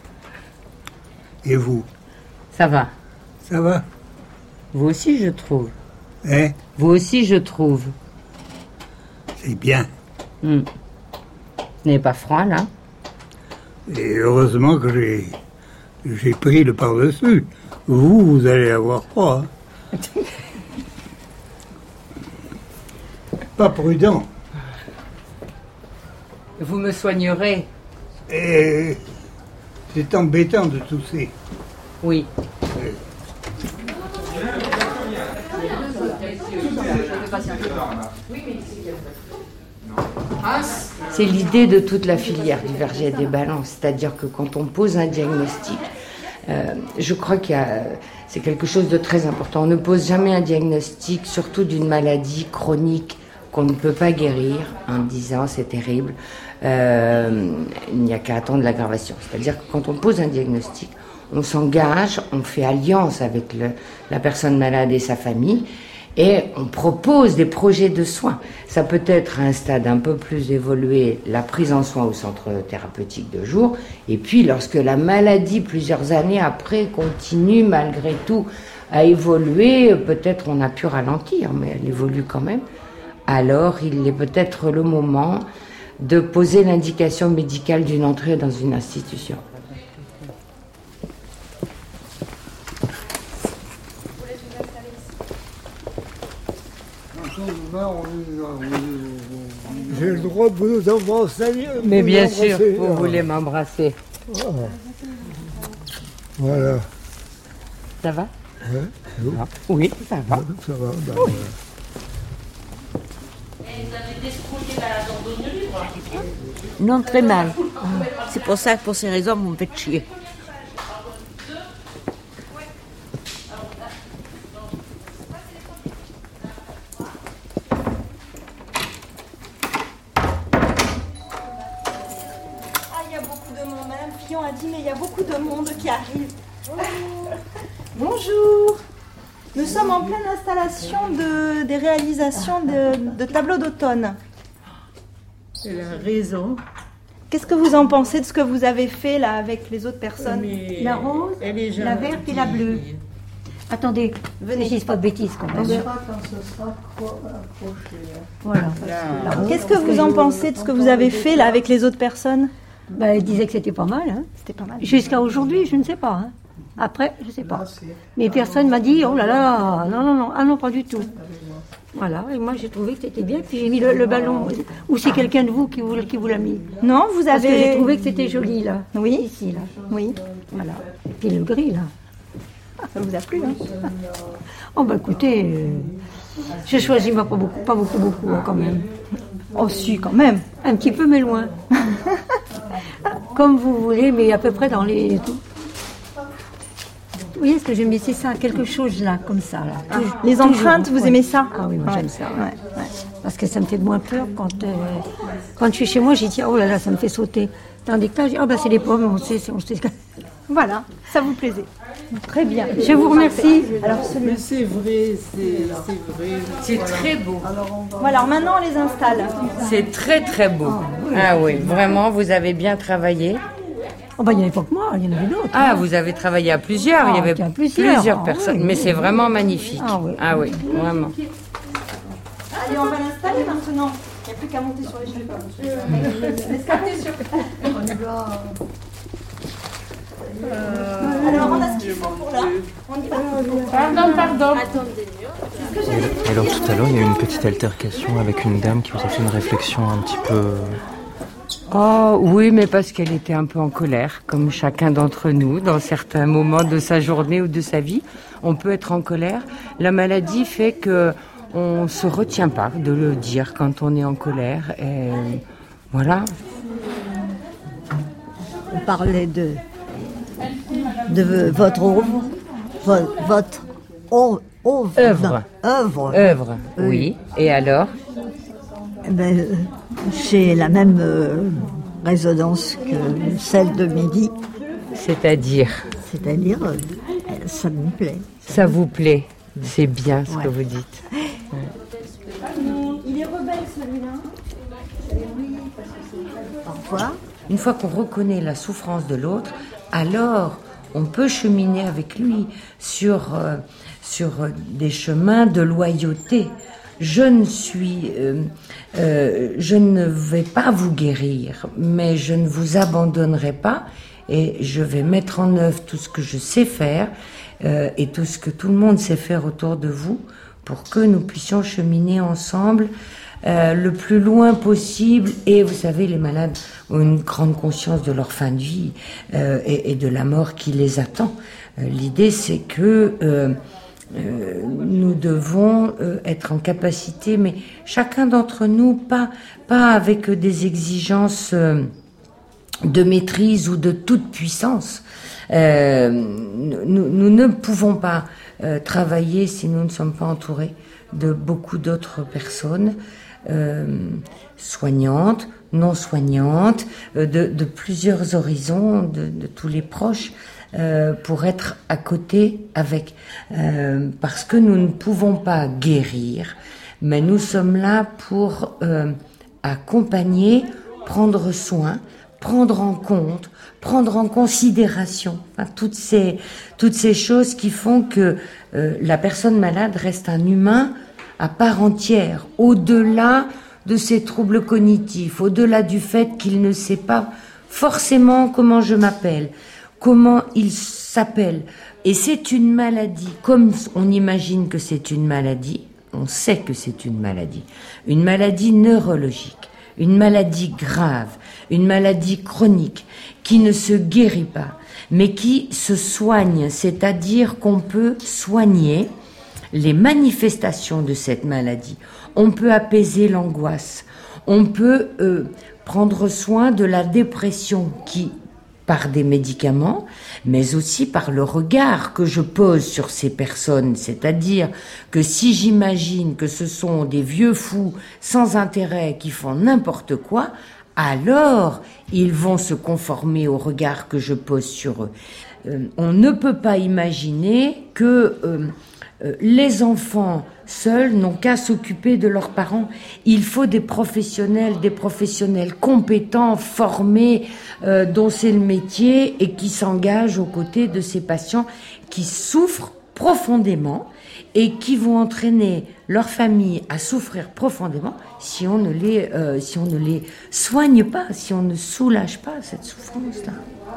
Et vous? Ça va. Ça va? Vous aussi, je trouve. Hein? Vous aussi, je trouve. C'est bien. Vous n'avez pas froid, là? Et heureusement que j'ai pris le par-dessus. Vous allez avoir froid. Hein? Pas prudent. Vous me soignerez. Et c'est embêtant de tousser. Oui. C'est l'idée de toute la filière du verger des ballons, c'est-à-dire que quand on pose un diagnostic, je crois c'est quelque chose de très important. On ne pose jamais un diagnostic, surtout d'une maladie chronique qu'on ne peut pas guérir en disant c'est terrible, il n'y a qu'à attendre l'aggravation. C'est-à-dire que quand on pose un diagnostic, on s'engage, on fait alliance avec la personne malade et sa famille, et on propose des projets de soins. Ça peut être à un stade un peu plus évolué, la prise en soin au centre thérapeutique de jour, et puis lorsque la maladie, plusieurs années après, continue malgré tout à évoluer, peut-être on a pu ralentir, mais elle évolue quand même, alors il est peut-être le moment de poser l'indication médicale d'une entrée dans une institution. J'ai le droit de vous embrasser. Mais bien sûr, vous voulez m'embrasser. Voilà. Ça va? Ouais. Oui, ça va. Ça va. Vous avez descroqué la randonnée libre? Non, très mal. C'est pour ça que pour ces raisons, vous me faites chier. Il y a beaucoup de monde. Madame Fillon a dit, mais il y a beaucoup de monde qui arrive. Bonjour. Nous sommes en pleine installation des réalisations de tableaux d'automne. Elle a raison. Qu'est-ce que vous en pensez de ce que vous avez fait là avec les autres personnes? La rose, la verte et la bleue. Attendez, venez, je dis pas de bêtises quand même. On verra quand ce sera accroché. Voilà. Qu'est-ce que vous en pensez de ce que vous avez fait là avec les autres personnes? Elle disait que c'était pas mal. Hein. C'était pas mal. Jusqu'à aujourd'hui, je ne sais pas. Hein. Après, je ne sais pas. Mais personne m'a dit, oh là là, non, ah non, pas du tout. Voilà, et moi j'ai trouvé que c'était bien, puis j'ai mis le ballon. Ou c'est quelqu'un de vous qui vous l'a mis? Non, vous avez... Parce que j'ai trouvé que c'était joli là. Oui. Ici, là. Oui. Voilà. Et puis le gris là. Ça vous a plu, hein? Oh bah écoutez, j'ai choisi pas beaucoup hein, quand même. Oh si, quand même. Un petit peu, mais loin. Comme vous voulez, mais à peu près dans les... Vous voyez ce que j'aime bien, c'est ça, quelque chose là, comme ça. Là. Les empreintes, vous aimez ça? Ah oui, moi j'aime ça. Ouais. Parce que ça me fait moins peur quand je suis chez moi, j'ai dit, oh là là, ça me fait sauter. Tandis que là, je dis, oh bah c'est les pommes, on sait. Voilà, ça vous plaisait. Très bien. Je vous remercie. Alors, Mais c'est vrai, c'est vrai. C'est très beau. Voilà, alors maintenant on les installe. C'est très très beau. Ah oui, vraiment, vous avez bien travaillé. Oh bah il n'y avait pas que moi, il y en avait d'autres. Ah, vous avez travaillé à plusieurs, il y avait plusieurs personnes, oui, mais c'est vraiment magnifique. Ah oui, vraiment. Allez, on va l'installer maintenant. Il n'y a plus qu'à monter sur les cheveux. On y va. Alors, on a ce qu'il faut pour là. On y va. Pardon. Et alors tout à l'heure, il y a eu une petite altercation avec une dame qui vous a fait une réflexion un petit peu... Oh oui, mais parce qu'elle était un peu en colère, comme chacun d'entre nous, dans certains moments de sa journée ou de sa vie. On peut être en colère. La maladie fait que on se retient pas de le dire quand on est en colère. Et voilà. On parlait de votre œuvre. Votre œuvre. Œuvre, oui. Et alors? J'ai la même résonance que celle de Midi. C'est-à-dire, ça me plaît. ça vous plaît? C'est bien ce que vous dites. Il est rebelle celui-là. Parfois. Une fois qu'on reconnaît la souffrance de l'autre, alors on peut cheminer avec lui sur des chemins de loyauté. Je ne vais pas vous guérir, mais je ne vous abandonnerai pas et je vais mettre en œuvre tout ce que je sais faire et tout ce que tout le monde sait faire autour de vous pour que nous puissions cheminer ensemble le plus loin possible. Et vous savez, les malades ont une grande conscience de leur fin de vie et de la mort qui les attend. L'idée, c'est que nous devons être en capacité, mais chacun d'entre nous, pas avec des exigences de maîtrise ou de toute puissance. Nous ne pouvons pas travailler si nous ne sommes pas entourés de beaucoup d'autres personnes soignantes, non soignantes, de plusieurs horizons, de tous les proches. Pour être à côté avec, parce que nous ne pouvons pas guérir, mais nous sommes là pour accompagner, prendre soin, prendre en compte, prendre en considération, toutes ces choses qui font que la personne malade reste un humain à part entière, au-delà de ses troubles cognitifs, au-delà du fait qu'il ne sait pas forcément comment je m'appelle, comment il s'appelle. Et c'est une maladie, comme on imagine que c'est une maladie, on sait que c'est une maladie neurologique, une maladie grave, une maladie chronique qui ne se guérit pas, mais qui se soigne, c'est-à-dire qu'on peut soigner les manifestations de cette maladie. On peut apaiser l'angoisse, on peut prendre soin de la dépression qui, par des médicaments, mais aussi par le regard que je pose sur ces personnes. C'est-à-dire que si j'imagine que ce sont des vieux fous sans intérêt qui font n'importe quoi, alors ils vont se conformer au regard que je pose sur eux. On ne peut pas imaginer que les enfants seuls n'ont qu'à s'occuper de leurs parents. Il faut des professionnels compétents, formés, dont c'est le métier et qui s'engagent aux côtés de ces patients qui souffrent profondément et qui vont entraîner leur famille à souffrir profondément si on ne les soigne pas, si on ne soulage pas cette souffrance-là.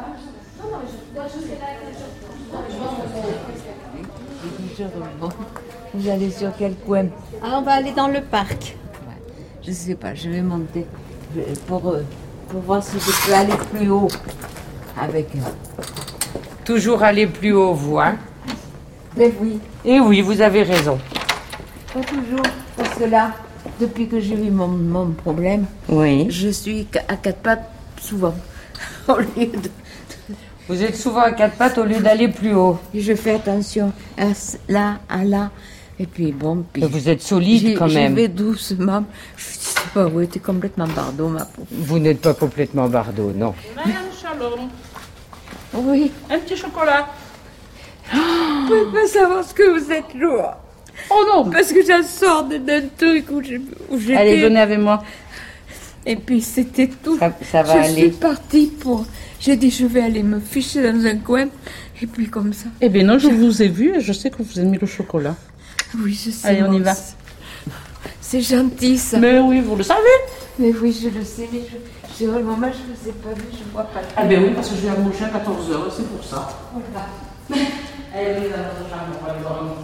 Vous allez sur quel coin? Ah, on va aller dans le parc. Je sais pas, je vais monter pour voir si je peux aller plus haut avec Toujours aller plus haut, vous, hein? Mais oui. Et oui, vous avez raison. Pas toujours, parce que là, depuis que j'ai eu mon problème, oui, je suis à quatre pattes souvent. Au lieu de... Vous êtes souvent à quatre pattes au lieu d'aller plus haut. Et je fais attention à là, à là. Et puis bon, puis vous êtes solide quand même. Je vais doucement. Je sais pas, oui, t'es complètement bardo, ma pauvre. Vous n'êtes pas complètement bardo, non. Madame Shalom. Oui. Un petit chocolat. Vous pouvez pas savoir ce que vous êtes lourd. Oh non. Parce que j'en sors d'un truc où j'étais. Allez, venez avec moi. Et puis c'était tout. Ça va aller. Je suis partie pour... J'ai dit, je vais aller me ficher dans un coin. Et puis comme ça. Eh bien non, je vous ai vu et je sais que vous aimez le chocolat. Oui, je sais. Allez, on y va. C'est gentil, ça. Mais oui, vous le savez. Mais oui, je le sais, mais j'ai vraiment mal, je ne vous ai pas vu, je ne vois pas. Ah ben oui, parce que je viens de manger à 14h, c'est pour ça. Voilà. Allez, allez, dans notre chambre, on va aller voir.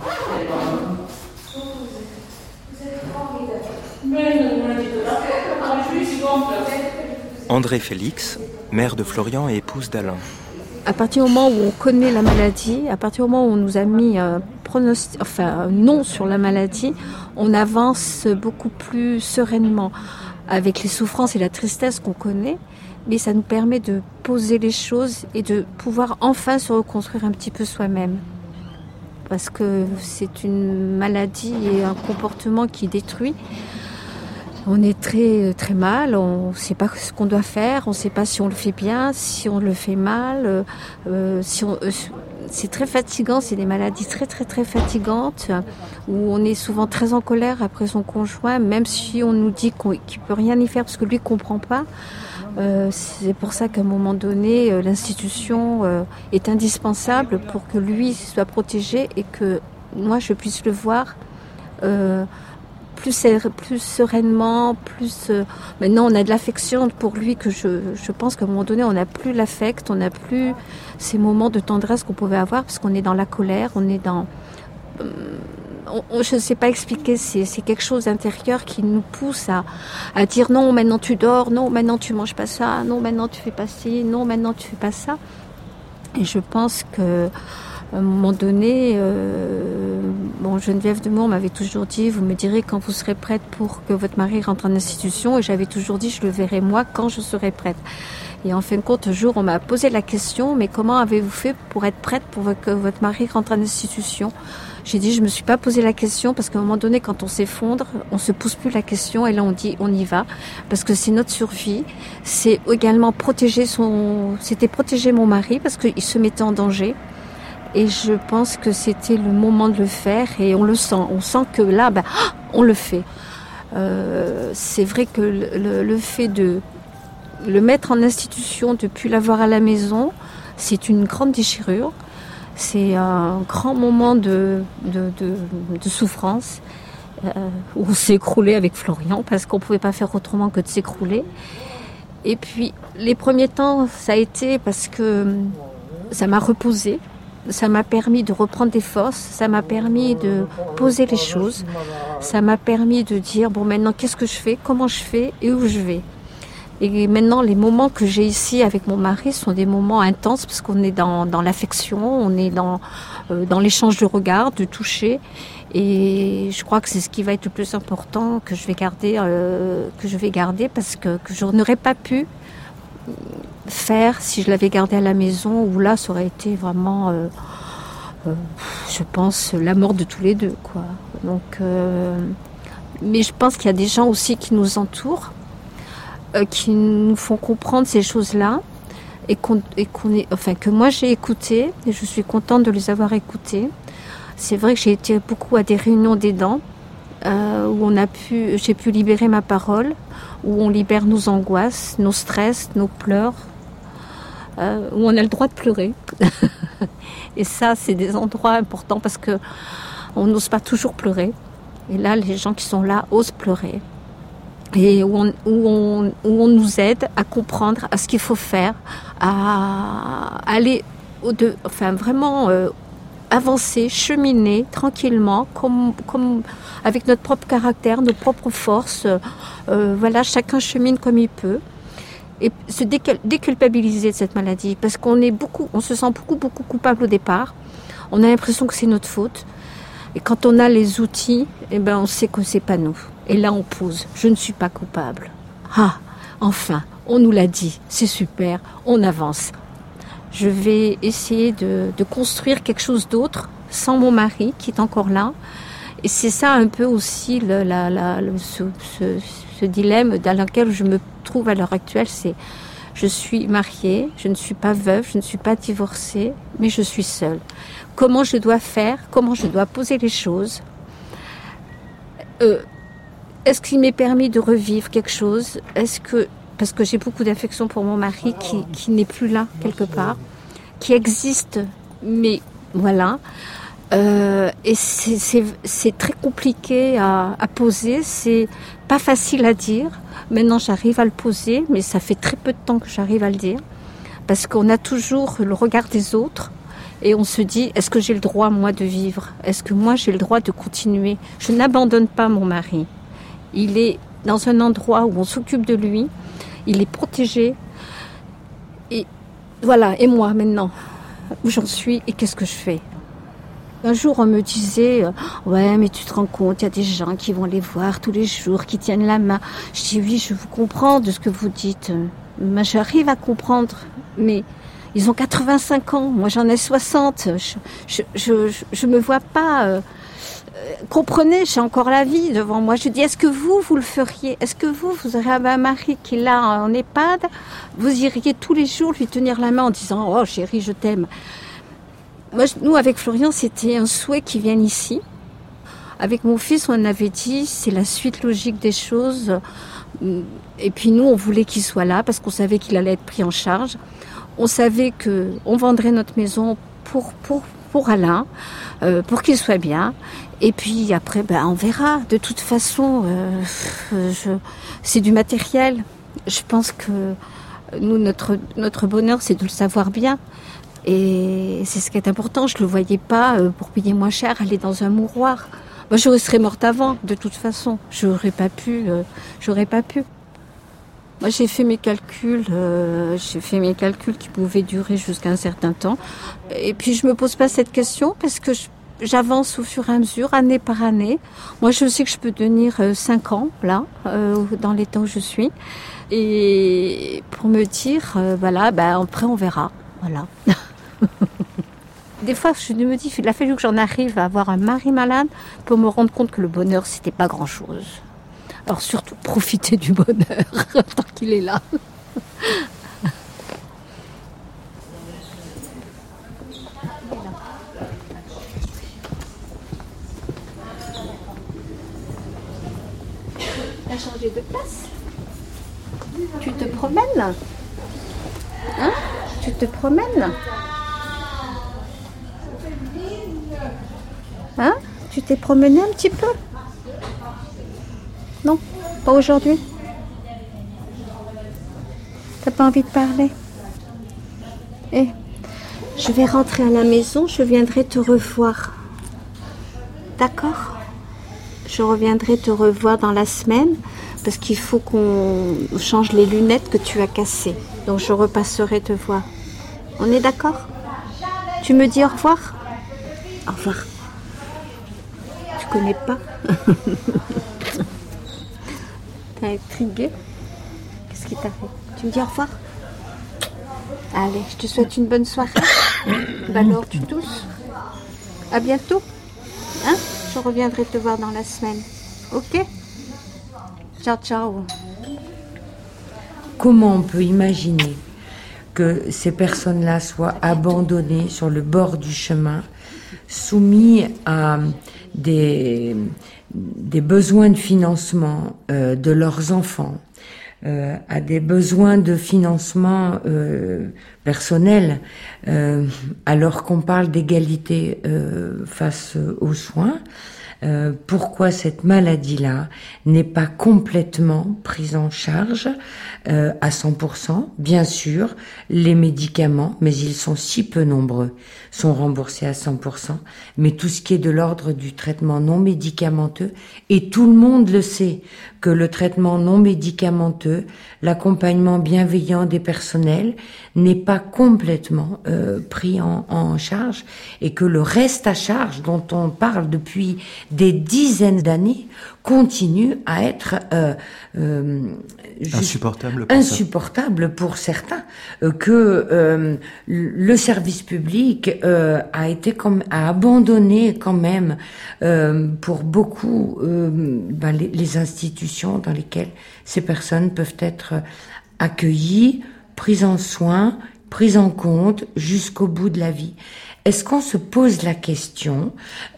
Vous êtes formidable. Mais ne me dites pas. Je suis contre. André Félix, mère de Florian et épouse d'Alain. À partir du moment où on connaît la maladie, à partir du moment où on nous a mis un nom sur la maladie, on avance beaucoup plus sereinement avec les souffrances et la tristesse qu'on connaît, mais ça nous permet de poser les choses et de pouvoir enfin se reconstruire un petit peu soi-même. Parce que c'est une maladie et un comportement qui détruit. On est très, très mal, on ne sait pas ce qu'on doit faire, on ne sait pas si on le fait bien, si on le fait mal. C'est très fatigant, c'est des maladies très, très, très fatigantes, où on est souvent très en colère après son conjoint, même si on nous dit qu'il ne peut rien y faire parce que lui ne comprend pas. C'est pour ça qu'à un moment donné, l'institution est indispensable pour que lui soit protégé et que moi, je puisse le voir plus sereinement, maintenant on a de l'affection pour lui que je pense qu'à un moment donné on n'a plus l'affect, on n'a plus ces moments de tendresse qu'on pouvait avoir parce qu'on est dans la colère, on est dans... je ne sais pas expliquer, c'est quelque chose d'intérieur qui nous pousse à dire non, maintenant tu dors, non, maintenant tu manges pas ça, non, maintenant tu fais pas ci, non, maintenant tu fais pas ça. Et je pense que à un moment donné, Geneviève de Mour m'avait toujours dit, vous me direz quand vous serez prête pour que votre mari rentre en institution, et j'avais toujours dit, je le verrai moi quand je serai prête. Et en fin de compte, un jour, on m'a posé la question, mais comment avez-vous fait pour être prête pour que votre mari rentre en institution? J'ai dit, je me suis pas posé la question parce qu'à un moment donné, quand on s'effondre, on se pose plus la question et là on dit, on y va parce que c'est notre survie. C'est également c'était protéger mon mari parce qu'il se mettait en danger. Et je pense que c'était le moment de le faire et on le sent. On sent que là, on le fait. C'est vrai que le fait de le mettre en institution, de ne plus l'avoir à la maison, c'est une grande déchirure. C'est un grand moment de souffrance. où on s'est écroulé avec Florian parce qu'on ne pouvait pas faire autrement que de s'écrouler. Et puis les premiers temps, ça a été parce que ça m'a reposé, ça m'a permis de reprendre des forces, ça m'a permis de poser les choses, ça m'a permis de dire bon maintenant qu'est-ce que je fais, comment je fais et où je vais. Et maintenant, les moments que j'ai ici avec mon mari sont des moments intenses parce qu'on est dans l'affection, on est dans l'échange de regards, de toucher. Et je crois que c'est ce qui va être le plus important que je vais garder parce que je n'aurais pas pu faire si je l'avais gardé à la maison où là, ça aurait été vraiment, je pense, la mort de tous les deux, quoi. Donc, mais je pense qu'il y a des gens aussi qui nous entourent. Qui nous font comprendre ces choses-là et que moi j'ai écouté et je suis contente de les avoir écoutées. C'est vrai que j'ai été beaucoup à des réunions d'aidants où j'ai pu libérer ma parole, où on libère nos angoisses, nos stress, nos pleurs, où on a le droit de pleurer. Et ça, c'est des endroits importants parce que on n'ose pas toujours pleurer. Et là, les gens qui sont là osent pleurer. Et où on nous aide à comprendre à ce qu'il faut faire, à aller vraiment avancer, cheminer tranquillement, comme avec notre propre caractère, nos propres forces. Voilà, chacun chemine comme il peut. Et se déculpabiliser de cette maladie, parce on se sent beaucoup coupable au départ. On a l'impression que c'est notre faute. Et quand on a les outils, on sait que c'est pas nous. Et là, on pose. Je ne suis pas coupable. Ah, enfin, on nous l'a dit. C'est super. On avance. Je vais essayer de construire quelque chose d'autre sans mon mari qui est encore là. Et c'est ça un peu aussi ce dilemme dans lequel je me trouve à l'heure actuelle. C'est je suis mariée, je ne suis pas veuve, je ne suis pas divorcée, mais je suis seule. Comment je dois faire, comment je dois poser les choses. Est-ce qu'il m'est permis de revivre quelque chose ? Parce que j'ai beaucoup d'affection pour mon mari qui n'est plus là quelque part, qui existe, mais voilà. Et c'est très compliqué à poser, c'est pas facile à dire. Maintenant, j'arrive à le poser, mais ça fait très peu de temps que j'arrive à le dire, parce qu'on a toujours le regard des autres. Et on se dit, est-ce que j'ai le droit, moi, de vivre ? Est-ce que moi, j'ai le droit de continuer ? Je n'abandonne pas mon mari. Il est dans un endroit où on s'occupe de lui. Il est protégé. Et voilà, et moi, maintenant, où j'en suis et qu'est-ce que je fais ? Un jour, on me disait, ouais, mais tu te rends compte, il y a des gens qui vont les voir tous les jours, qui tiennent la main. Je dis, oui, je vous comprends de ce que vous dites. Mais j'arrive à comprendre, mais... Ils ont 85 ans, moi j'en ai 60. Je me vois pas. Comprenez, j'ai encore la vie devant moi. Je dis, est-ce que vous le feriez ? Est-ce que vous aurez un mari qui est là en EHPAD ? Vous iriez tous les jours lui tenir la main en disant, oh chérie, je t'aime. Moi, nous, avec Florian, c'était un souhait qu'il vienne ici. Avec mon fils, on avait dit, c'est la suite logique des choses. Et puis nous, on voulait qu'il soit là parce qu'on savait qu'il allait être pris en charge. On savait qu'on vendrait notre maison pour Alain, pour qu'il soit bien. Et puis après, on verra. De toute façon, c'est du matériel. Je pense que nous, notre bonheur, c'est de le savoir bien. Et c'est ce qui est important. Je ne le voyais pas, pour payer moins cher, aller dans un mouroir. Moi, je serais morte avant, de toute façon. J'aurais pas pu. Moi, j'ai fait mes calculs qui pouvaient durer jusqu'à un certain temps. Et puis, je me pose pas cette question parce que j'avance au fur et à mesure, année par année. Moi, je sais que je peux tenir 5 ans, là, dans l'état où je suis. Et pour me dire, après, on verra. Voilà. Des fois, je me dis, il a fallu que j'en arrive à avoir un mari malade pour me rendre compte que le bonheur, c'était pas grand-chose. Alors surtout, profiter du bonheur tant qu'il est là. Tu as changé de place ? Tu te promènes ? Hein ? Tu te promènes ? Hein ? Tu t'es promené un petit peu ? Non, pas aujourd'hui. T'as pas envie de parler? Eh, je vais rentrer à la maison, je viendrai te revoir. D'accord? Je reviendrai te revoir dans la semaine parce qu'il faut qu'on change les lunettes que tu as cassées. Donc je repasserai te voir. On est d'accord? Tu me dis au revoir? Au revoir. Tu connais pas? T'es intriguée? Qu'est-ce qui t'arrive? Tu me dis au revoir? Allez, je te souhaite une bonne soirée. Bah alors, tu tousses. À bientôt. Hein? Je reviendrai te voir dans la semaine. Ok? Ciao, ciao. Comment on peut imaginer que ces personnes-là soient abandonnées sur le bord du chemin, soumis à des besoins de financement de leurs enfants, à des besoins de financement personnel, alors qu'on parle d'égalité face aux soins? Pourquoi cette maladie-là n'est pas complètement prise en charge à 100%. Bien sûr, les médicaments, mais ils sont si peu nombreux, sont remboursés à 100%. Mais tout ce qui est de l'ordre du traitement non médicamenteux, et tout le monde le sait, que le traitement non médicamenteux, l'accompagnement bienveillant des personnels n'est pas complètement pris en charge, et que le reste à charge dont on parle depuis des dizaines d'années continue à être insupportable pour certains, que le service public a abandonné quand même pour beaucoup les institutions dans lesquelles ces personnes peuvent être accueillies, prises en soin, prises en compte jusqu'au bout de la vie. Est-ce qu'on se pose la question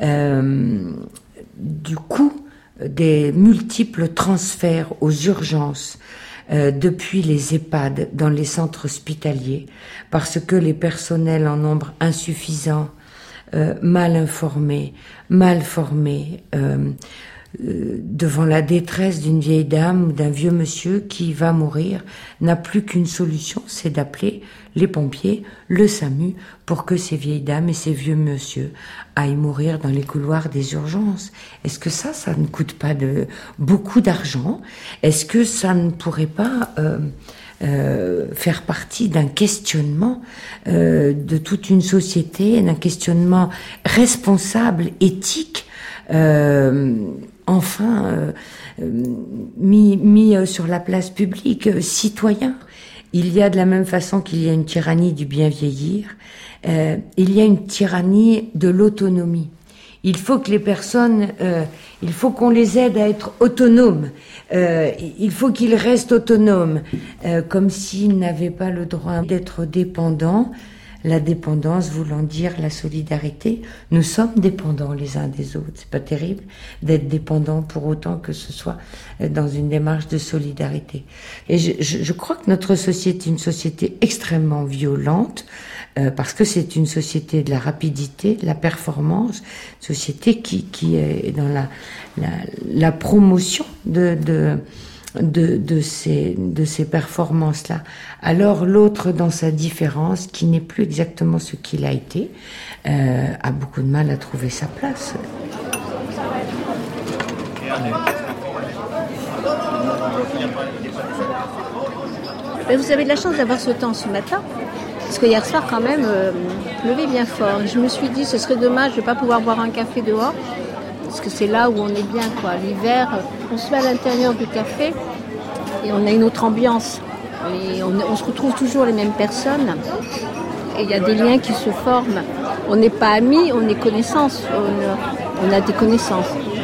du coût des multiples transferts aux urgences depuis les EHPAD dans les centres hospitaliers, parce que les personnels en nombre insuffisant, mal informés, mal formés, devant la détresse d'une vieille dame ou d'un vieux monsieur qui va mourir, n'a plus qu'une solution, c'est d'appeler les pompiers, le SAMU, pour que ces vieilles dames et ces vieux monsieur aillent mourir dans les couloirs des urgences. Est-ce que ça ne coûte pas beaucoup d'argent? Est-ce que ça ne pourrait pas faire partie d'un questionnement de toute une société, d'un questionnement responsable, éthique, mis sur la place publique, citoyen? Il y a, de la même façon qu'il y a une tyrannie du bien vieillir, il y a une tyrannie de l'autonomie. Il faut que les personnes, il faut qu'on les aide à être autonomes. Il faut qu'ils restent autonomes, comme s'ils n'avaient pas le droit d'être dépendants. La dépendance voulant dire la solidarité. Nous sommes dépendants les uns des autres. C'est pas terrible d'être dépendants pour autant que ce soit dans une démarche de solidarité. Et je crois que notre société est une société extrêmement violente, parce que c'est une société de la rapidité, de la performance, une société qui est dans la promotion de ces performances-là. Alors l'autre, dans sa différence, qui n'est plus exactement ce qu'il a été, a beaucoup de mal à trouver sa place. Vous avez de la chance d'avoir ce temps ce matin, parce que hier soir quand même, pleuvait bien fort. Je me suis dit, ce serait dommage de ne pas pouvoir boire un café dehors, parce que c'est là où on est bien, quoi. L'hiver, on se met à l'intérieur du café et on a une autre ambiance. Et on se retrouve toujours les mêmes personnes. Et il y a des liens qui se forment. On n'est pas amis, on est connaissances. On a des connaissances.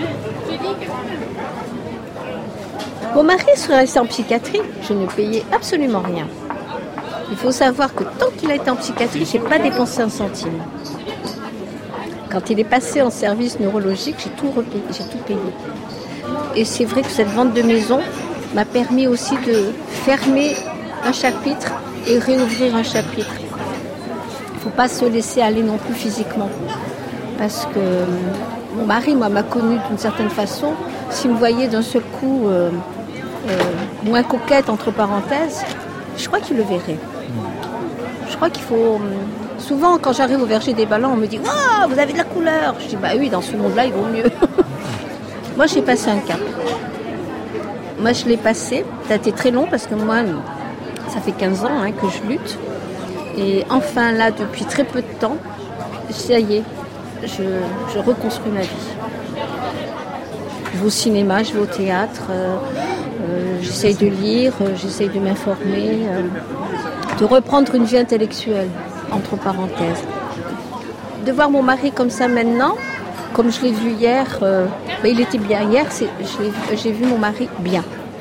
Mon mari serait resté en psychiatrie. Je ne payais absolument rien. Il faut savoir que tant qu'il a été en psychiatrie, je n'ai pas dépensé un centime. Quand il est passé en service neurologique, j'ai tout payé. Et c'est vrai que cette vente de maison m'a permis aussi de fermer un chapitre et réouvrir un chapitre. Il ne faut pas se laisser aller non plus physiquement. Parce que mon mari, moi, m'a connue d'une certaine façon s'il me voyait d'un seul coup moins coquette, entre parenthèses, je crois qu'il le verrait. Je crois qu'il faut... Souvent, quand j'arrive au verger des ballons, on me dit « Waouh, vous avez de la couleur !» Je dis « Bah oui, dans ce monde-là, il vaut mieux. » Moi, j'ai passé un cap. Moi, je l'ai passé. Ça a été très long parce que moi, ça fait 15 ans que je lutte. Et enfin, là, depuis très peu de temps, ça y est, je reconstruis ma vie. Je vais au cinéma, je vais au théâtre, j'essaye de lire, j'essaye de m'informer, de reprendre une vie intellectuelle, entre parenthèses. De voir mon mari comme ça maintenant, comme je l'ai vu hier, il était bien. Hier, j'ai vu mon mari bien.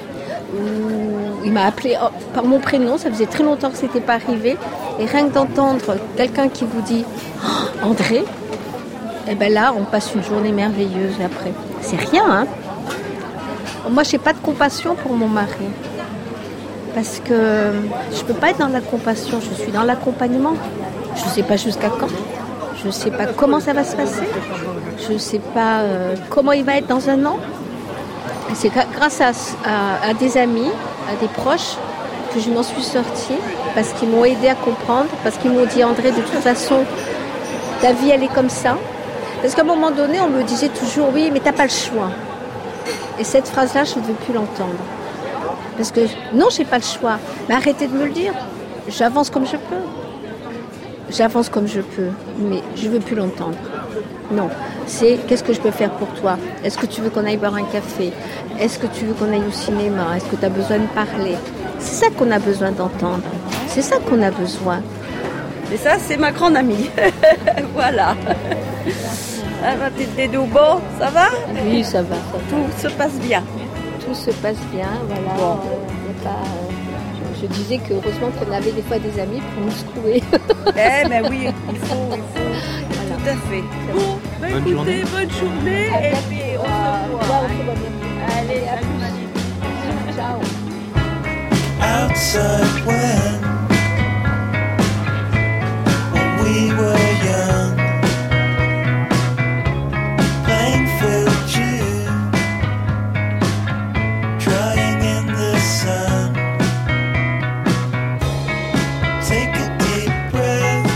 Il m'a appelé par mon prénom, ça faisait très longtemps que ce n'était pas arrivé. Et rien que d'entendre quelqu'un qui vous dit « André », et bien là, on passe une journée merveilleuse après. C'est rien, hein. Moi, je n'ai pas de compassion pour mon mari. Parce que je ne peux pas être dans la compassion, je suis dans l'accompagnement. Je ne sais pas jusqu'à quand. Je ne sais pas comment ça va se passer. Je ne sais pas comment il va être dans un an. Et c'est grâce à des amis, à des proches, que je m'en suis sortie. Parce qu'ils m'ont aidé à comprendre. Parce qu'ils m'ont dit, André, de toute façon, ta vie, elle est comme ça. Parce qu'à un moment donné, on me disait toujours, oui, mais t'as pas le choix. Et cette phrase-là, je ne veux plus l'entendre. Parce que, non, j'ai pas le choix. Mais arrêtez de me le dire. J'avance comme je peux. J'avance comme je peux. Mais je ne veux plus l'entendre. Non. C'est, qu'est-ce que je peux faire pour toi? Est-ce que tu veux qu'on aille boire un café? Est-ce que tu veux qu'on aille au cinéma? Est-ce que tu as besoin de parler? C'est ça qu'on a besoin d'entendre. C'est ça qu'on a besoin. Et ça, c'est ma grande amie. Voilà. Ma petite Dédou, bon, ça va? Oui, ça va. Tout se passe bien. Tout se passe bien, voilà. Bon. Je disais que heureusement qu'on avait des fois des amis pour nous secouer. Ben oui, il faut. Voilà. Tout à fait. Bon, bonne journée. Bonne journée. Et puis on se voit. Allez, à plus. Ciao. Outside when we were young, playing field June, drying in the sun. Take a deep breath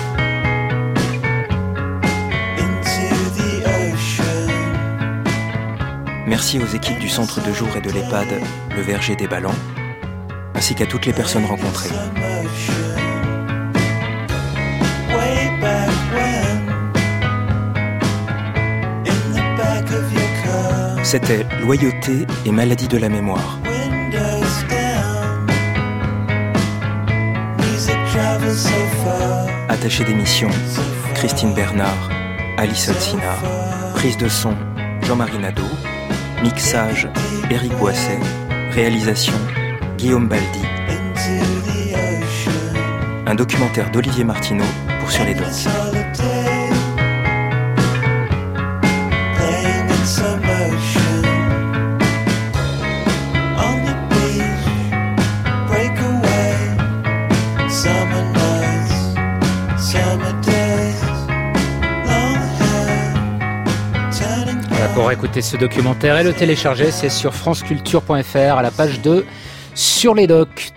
into the ocean. Merci aux équipes du centre de jour et de l'EHPAD Le Verger des Ballons, ainsi qu'à toutes les personnes rencontrées. C'était Loyauté et maladie de la mémoire. Attachée d'émission, Christine Bernard, Alice Otsina. Prise de son, Jean-Marie Nadeau. Mixage, Éric Boisset. Réalisation, Guillaume Baldi. Un documentaire d'Olivier Martineau pour Sur les Docs. Pour écouter ce documentaire et le télécharger, c'est sur franceculture.fr à la page 2 Sur les Docs.